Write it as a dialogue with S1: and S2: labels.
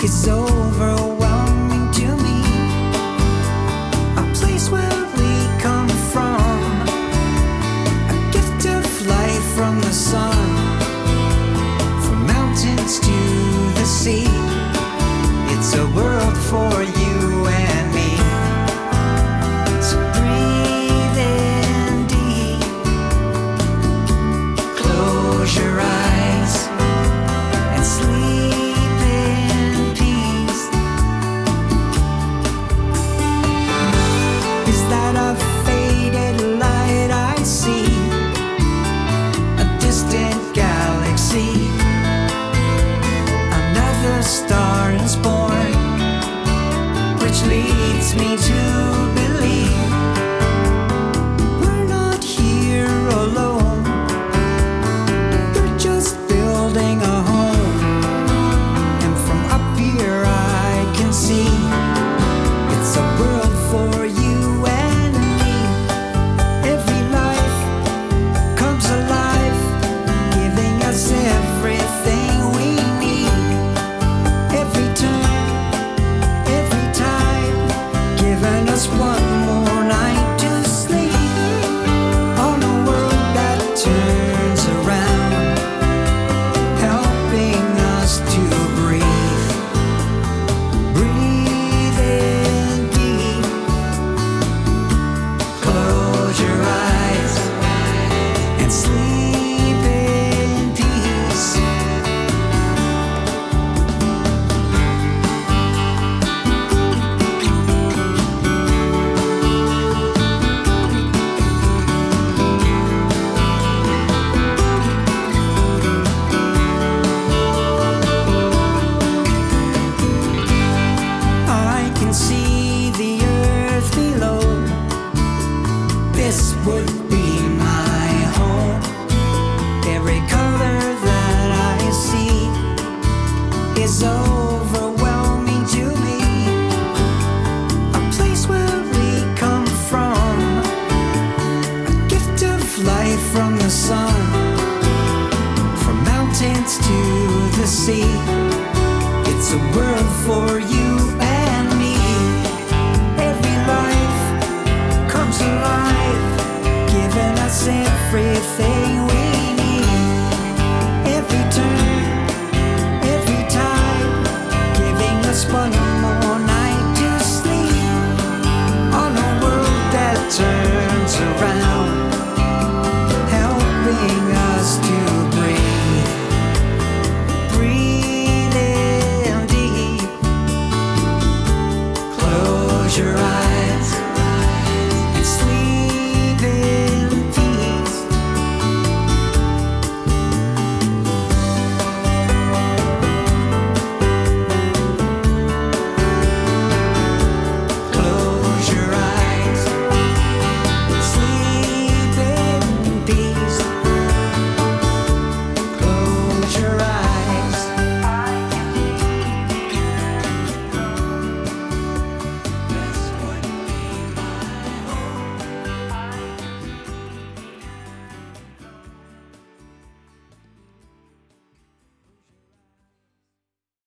S1: is overwhelming to me. A place where we come from, a gift of light from the sun, from mountains to the sea. It's a world for you and me. So breathe in deep, close your eyes and sleep in peace. Is that a faded light I see? A distant galaxy, another star is born, which leads me to believe we're not here alone. We're just building a home, and from up here I can see it's a world for you and me. Every life comes alive, giving us everything we need. Every turn, every time, giving us one more night to sleep on a world that turns around, helping us to breathe. Breathe in deep, close your eyes and sleep in peace. I can see the earth below. This would be my home. Every color that I see is overwhelming to me. A place where we come from, a gift of light from the sun, from mountains to the sea. It's a world for you and me. Every life comes alive, giving us everything